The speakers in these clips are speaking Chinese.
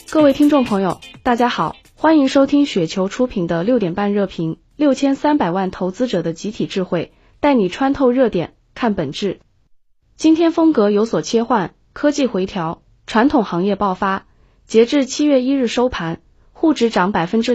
各位听众朋友，大家好，欢迎收听雪球出品的6点半热评，6300万投资者的集体智慧，带你穿透热点，看本质。今天风格有所切换，科技回调，传统行业爆发。截至7月1日收盘，沪指涨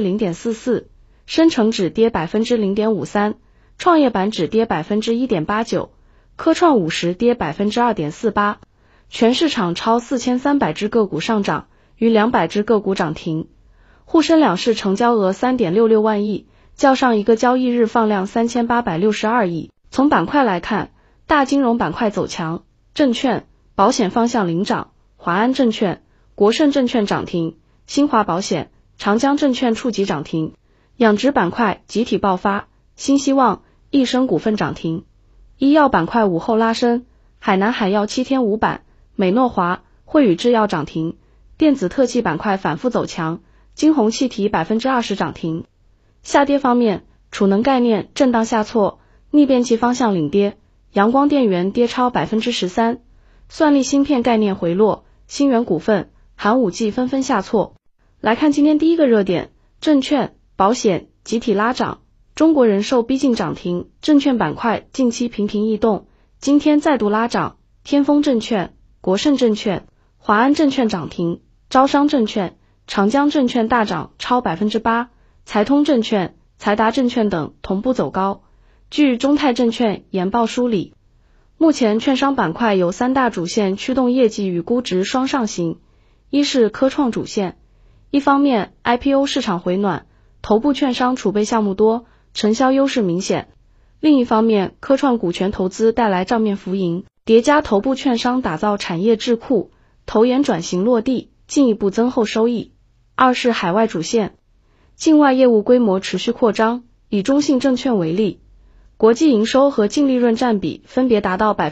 0.44%， 深成指跌 0.53%， 创业板指跌 1.89%， 科创50跌 2.48%， 全市场超4300只个股上涨，逾200只个股涨停。沪深两市成交额 3.66 万亿，较上一个交易日放量3862亿。从板块来看，大金融板块走强，证券、保险方向领涨，华安证券、国盛证券涨停，新华保险、长江证券触及涨停。养殖板块集体爆发，新希望、益生股份涨停。医药板块午后拉升，海南海药7天5板，美诺华、汇宇制药涨停。电子特技板块反复走强，金鸿气体 20% 涨停。下跌方面，储能概念震荡下挫，逆变器方向领跌，阳光电源跌超 13%， 算力芯片概念回落，新源股份、寒武纪纷纷下挫。来看今天第一个热点，证券、保险集体拉涨，中国人寿逼近涨停，证券板块近期频频异动，今天再度拉涨，天风证券、国盛证券、华安证券涨停，招商证券、长江证券大涨超 8%， 财通证券、财达证券等同步走高。据中泰证券研报梳理，目前券商板块有3大主线驱动业绩与估值双上行，一是科创主线，一方面 IPO 市场回暖，头部券商储备项目多，承销优势明显；另一方面，科创股权投资带来账面浮盈，叠加头部券商打造产业智库，投研转型落地，进一步增厚收益。二是海外主线，境外业务规模持续扩张，以中信证券为例，国际营收和净利润占比分别达到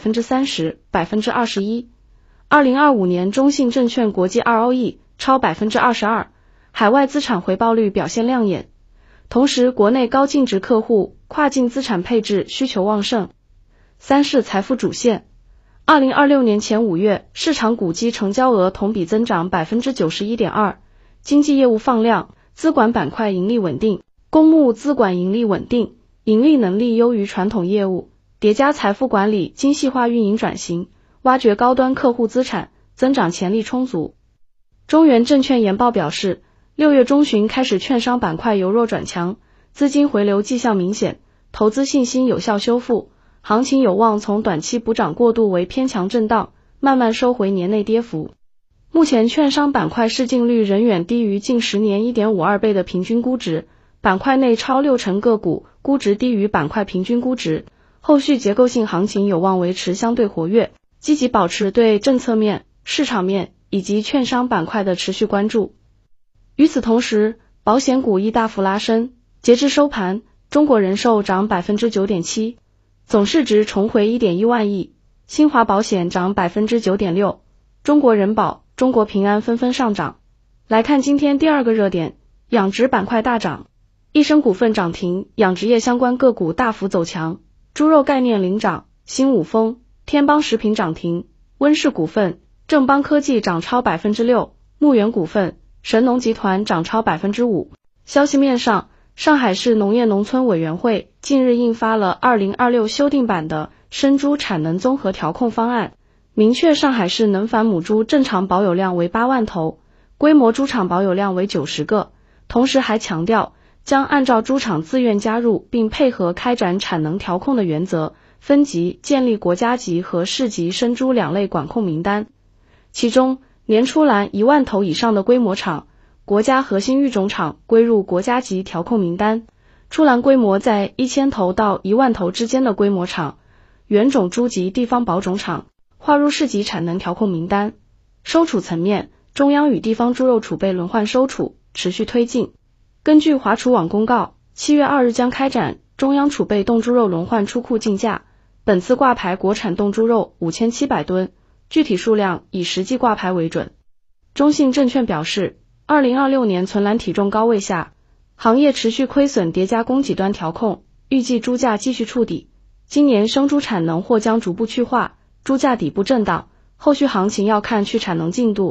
30%、21%。2025年中信证券国际 ROE 超 22%， 海外资产回报率表现亮眼。同时，国内高净值客户跨境资产配置需求旺盛。三是财富主线，2026年前5月，市场股基成交额同比增长 91.2%， 经纪业务放量，资管板块盈利稳定，公募资管盈利稳定，盈利能力优于传统业务，叠加财富管理精细化运营转型，挖掘高端客户资产，增长潜力充足。中原证券研报表示，6月中旬开始券商板块由弱转强，资金回流迹象明显，投资信心有效修复，行情有望从短期补涨过渡为偏强震荡，慢慢收回年内跌幅。目前券商板块市净率仍远低于近10年 1.52 倍的平均估值，板块内超60%个股估值低于板块平均估值，后续结构性行情有望维持相对活跃，积极保持对政策面、市场面以及券商板块的持续关注。与此同时，保险股亦大幅拉升，截至收盘，中国人寿涨 9.7%， 总市值重回 1.1 万亿，新华保险涨 9.6%， 中国人保、中国平安纷纷上涨。来看今天第二个热点，养殖板块大涨，益生股份涨停，养殖业相关个股大幅走强，猪肉概念领涨，新五丰、天邦食品涨停，温氏股份、正邦科技涨超 6%， 牧原股份、神农集团涨超 5%。 消息面上，上海市农业农村委员会近日印发了2026修订版的生猪产能综合调控方案，明确上海市能繁母猪正常保有量为8万头，规模猪场保有量为90个，同时还强调将按照猪场自愿加入并配合开展产能调控的原则，分级建立国家级和市级生猪2类管控名单。其中，年出栏1万头以上的规模场，国家核心育种场归入国家级调控名单，出栏规模在1000头到1万头之间的规模场，原种猪及地方保种场划入市级产能调控名单。收储层面，中央与地方猪肉储备轮换收储持续推进。根据华储网公告，7月2日将开展中央储备冻猪肉轮换出库竞价，本次挂牌国产冻猪肉5700吨，具体数量以实际挂牌为准。中信证券表示，2026年存栏体重高位下，行业持续亏损叠加供给端调控，预计猪价继续触底，今年生猪产能或将逐步去化，猪价底部震荡，后续行情要看去产能进度。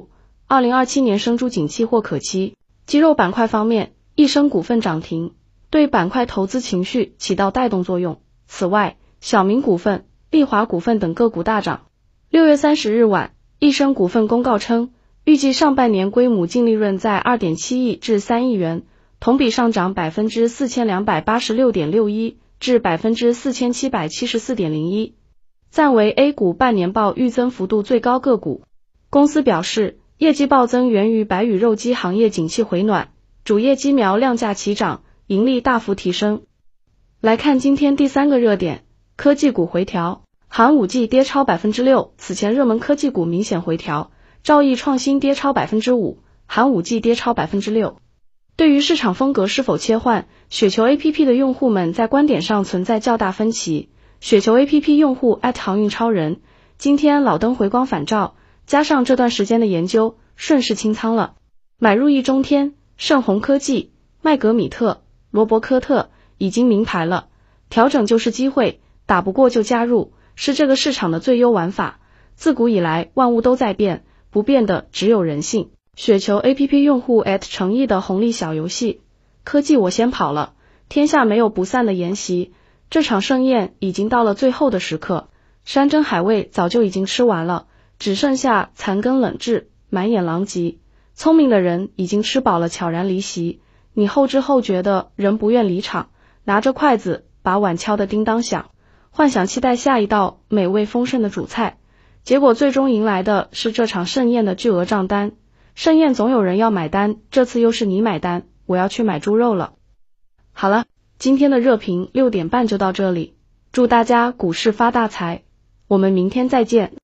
2027年生猪景气或可期。鸡肉板块方面，益生股份涨停，对板块投资情绪起到带动作用。此外，小明股份、利华股份等个股大涨。6月30日晚，益生股份公告称，预计上半年归母净利润在 2.7 亿至3亿元，同比上涨 4286.61% 至 4774.01%， 暂为 A 股半年报预增幅度最高个股。公司表示，业绩暴增源于白羽肉鸡行业景气回暖，主业鸡苗量价齐涨，盈利大幅提升。来看今天第3个热点，科技股回调，寒武纪跌超 6%， 此前热门科技股明显回调，兆易创新跌超 5%， 寒武纪跌超 6%。对于市场风格是否切换，雪球 APP 的用户们在观点上存在较大分歧。雪球 APP 用户航运超人，今天老登回光返照，加上这段时间的研究，顺势清仓了。买入易中天、盛虹科技、麦格米特、罗伯科特已经明牌了，调整就是机会，打不过就加入，是这个市场的最优玩法。自古以来万物都在变，不变的只有人性。雪球 APP 用户诚意的红利小游戏，科技我先跑了，天下没有不散的筵席，这场盛宴已经到了最后的时刻，山珍海味早就已经吃完了，只剩下残羹冷炙，满眼狼藉。聪明的人已经吃饱了悄然离席，你后知后觉的人不愿离场，拿着筷子把碗敲得叮当响，幻想期待下一道美味丰盛的主菜，结果最终迎来的是这场盛宴的巨额账单。盛宴总有人要买单，这次又是你买单，我要去买猪肉了。好了，今天的热评6点半就到这里，祝大家股市发大财，我们明天再见。